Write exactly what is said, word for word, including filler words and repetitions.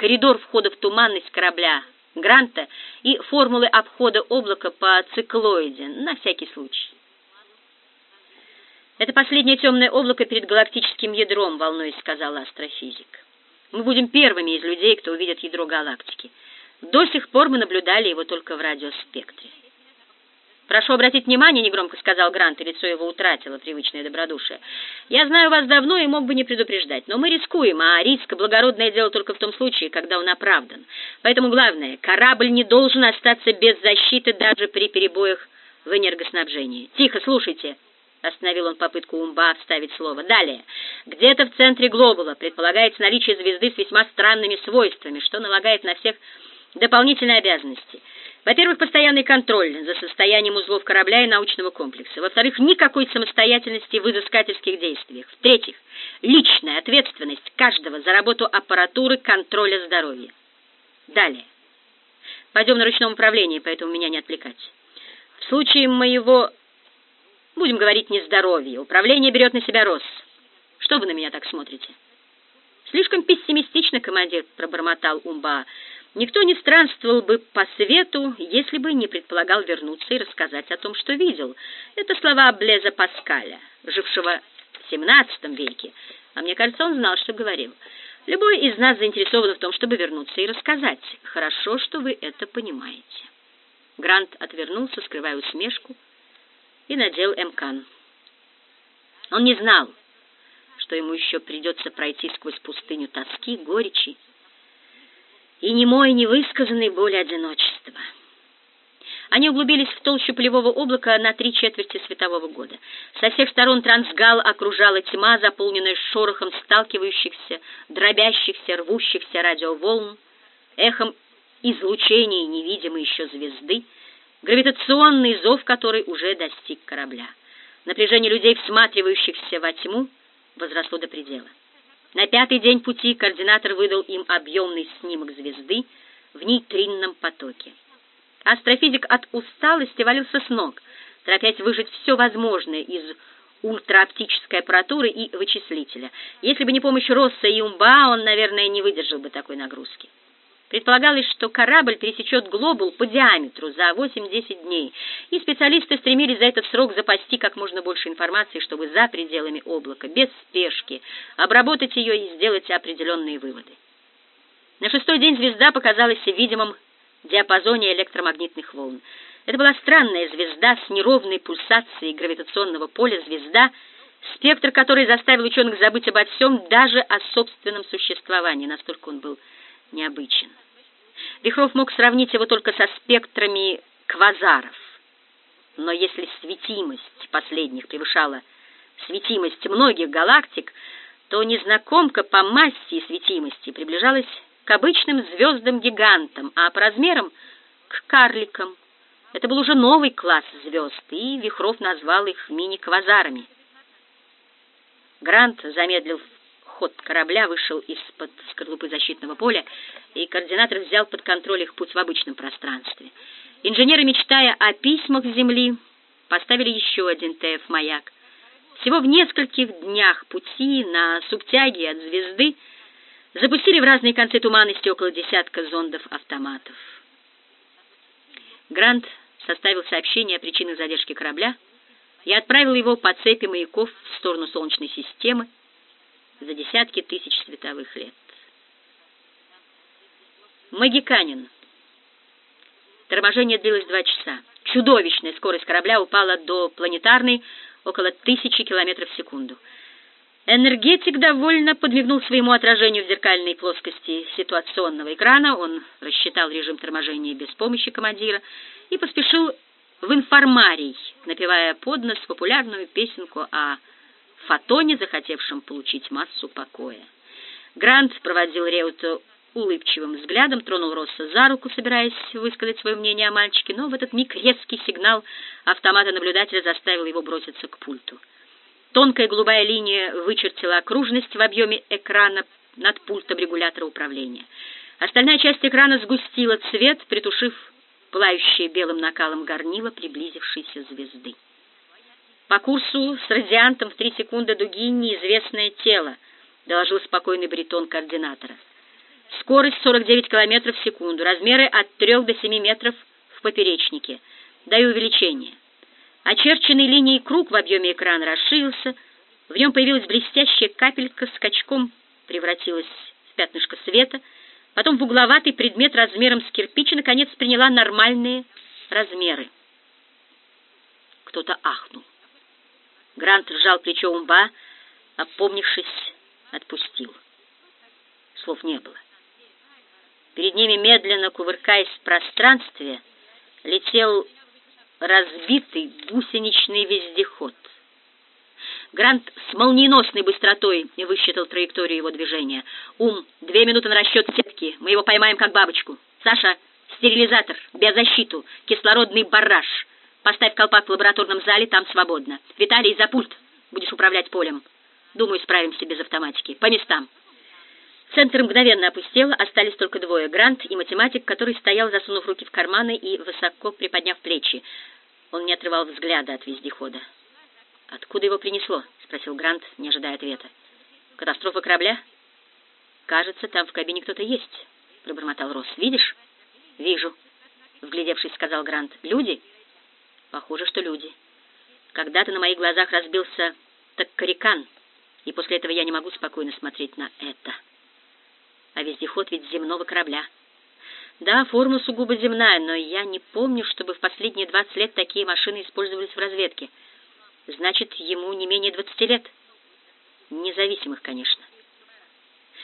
коридор входа в туманность корабля Гранта и формулы обхода облака по циклоиде, на всякий случай. «Это последнее темное облако перед галактическим ядром», — волнуясь, сказал астрофизик. «Мы будем первыми из людей, кто увидит ядро галактики. До сих пор мы наблюдали его только в радиоспектре». «Прошу обратить внимание», — негромко сказал Грант, и лицо его утратило привычное добродушие. «Я знаю вас давно и мог бы не предупреждать, но мы рискуем, а риск — благородное дело только в том случае, когда он оправдан. Поэтому главное, корабль не должен остаться без защиты даже при перебоях в энергоснабжении. Тихо, слушайте!» — остановил он попытку Умба вставить слово. «Далее. Где-то в центре глобула предполагается наличие звезды с весьма странными свойствами, что налагает на всех дополнительные обязанности. Во-первых, постоянный контроль за состоянием узлов корабля и научного комплекса. Во-вторых, никакой самостоятельности в изыскательских действиях. В-третьих, личная ответственность каждого за работу аппаратуры контроля здоровья. Далее. Пойдем на ручном управлении, поэтому меня не отвлекать. В случае моего, будем говорить, нездоровья, управление берет на себя Росс. Что вы на меня так смотрите?» «Слишком пессимистично, командир», — пробормотал Умба. «Никто не странствовал бы по свету, если бы не предполагал вернуться и рассказать о том, что видел». Это слова Блеза Паскаля, жившего в семнадцатом веке, а мне кажется, он знал, что говорил. Любой из нас заинтересован в том, чтобы вернуться и рассказать. Хорошо, что вы это понимаете. Грант отвернулся, скрывая усмешку, и надел эмкан. Он не знал, что ему еще придется пройти сквозь пустыню тоски, горечи и немой невысказанной боли одиночества. Они углубились в толщу пылевого облака на три четверти светового года. Со всех сторон трансгал окружала тьма, заполненная шорохом сталкивающихся, дробящихся, рвущихся радиоволн, эхом излучений невидимой еще звезды, гравитационный зов которой уже достиг корабля. Напряжение людей, всматривающихся во тьму, возросло до предела. На пятый день пути координатор выдал им объемный снимок звезды в нейтринном потоке. Астрофизик от усталости валился с ног, торопясь выжать все возможное из ультрааптической аппаратуры и вычислителя. Если бы не помощь Росса и Умба, он, наверное, не выдержал бы такой нагрузки. Предполагалось, что корабль пересечет глобул по диаметру за восемь-десять дней, и специалисты стремились за этот срок запасти как можно больше информации, чтобы за пределами облака, без спешки, обработать ее и сделать определенные выводы. На шестой день звезда показалась в видимом диапазоне электромагнитных волн. Это была странная звезда с неровной пульсацией гравитационного поля, звезда, спектр которой заставил ученых забыть обо всем, даже о собственном существовании, настолько он был необычен. Вихров мог сравнить его только со спектрами квазаров. Но если светимость последних превышала светимость многих галактик, то незнакомка по массе и светимости приближалась к обычным звездам-гигантам, а по размерам — к карликам. Это был уже новый класс звезд, и Вихров назвал их мини-квазарами. Грант замедлил ход корабля, вышел из-под скорлупы защитного поля, и координатор взял под контроль их путь в обычном пространстве. Инженеры, мечтая о письмах с Земли, поставили еще один ТФ-маяк. Всего в нескольких днях пути на субтяге от звезды запустили в разные концы туманности около десятка зондов-автоматов. Грант составил сообщение о причинах задержки корабля и отправил его по цепи маяков в сторону Солнечной системы за десятки тысяч световых лет. Магиканин. Торможение длилось два часа. Чудовищная скорость корабля упала до планетарной около тысячи километров в секунду. Энергетик довольно подмигнул своему отражению в зеркальной плоскости ситуационного экрана. Он рассчитал режим торможения без помощи командира и поспешил в информарий, напевая под нос популярную песенку о фотоне, захотевшем получить массу покоя. Грант проводил Реута улыбчивым взглядом, тронул Росса за руку, собираясь высказать свое мнение о мальчике, но в этот миг резкий сигнал автомата наблюдателя заставил его броситься к пульту. Тонкая голубая линия вычертила окружность в объеме экрана над пультом регулятора управления. Остальная часть экрана сгустила цвет, притушив пылающее белым накалом горнило приблизившейся звезды. «По курсу с радиантом в три секунды дуги неизвестное тело», — доложил спокойный баритон координатора. Скорость сорок девять километров в секунду. Размеры от трёх до семи метров в поперечнике. Даю увеличение. Очерченный линией круг в объеме экрана расширился. В нем появилась блестящая капелька, скачком превратилась в пятнышко света. Потом в угловатый предмет размером с кирпич и, наконец, приняла нормальные размеры. Кто-то ахнул. Грант сжал плечо Умба, опомнившись, отпустил. Слов не было. Перед ними, медленно кувыркаясь в пространстве, летел разбитый гусеничный вездеход. Грант с молниеносной быстротой высчитал траекторию его движения. «Ум, две минуты на расчет сетки. Мы его поймаем, как бабочку. Саша, стерилизатор, биозащиту, кислородный барраж. Поставь колпак в лабораторном зале, там свободно. Виталий, за пульт. Будешь управлять полем. Думаю, справимся без автоматики. По местам». Центр мгновенно опустел, остались только двое — Грант и математик, который стоял, засунув руки в карманы и высоко приподняв плечи. Он не отрывал взгляда от вездехода. «Откуда его принесло?» — спросил Грант, не ожидая ответа. «Катастрофа корабля?» «Кажется, там в кабине кто-то есть», — пробормотал Росс. «Видишь?» «Вижу», — вглядевшись, сказал Грант. «Люди?» «Похоже, что люди. Когда-то на моих глазах разбился Таккарикан, и после этого я не могу спокойно смотреть на это. А вездеход ведь земного корабля. Да, форма сугубо земная, но я не помню, чтобы в последние двадцать лет такие машины использовались в разведке. Значит, ему не менее двадцати лет. Независимых, конечно.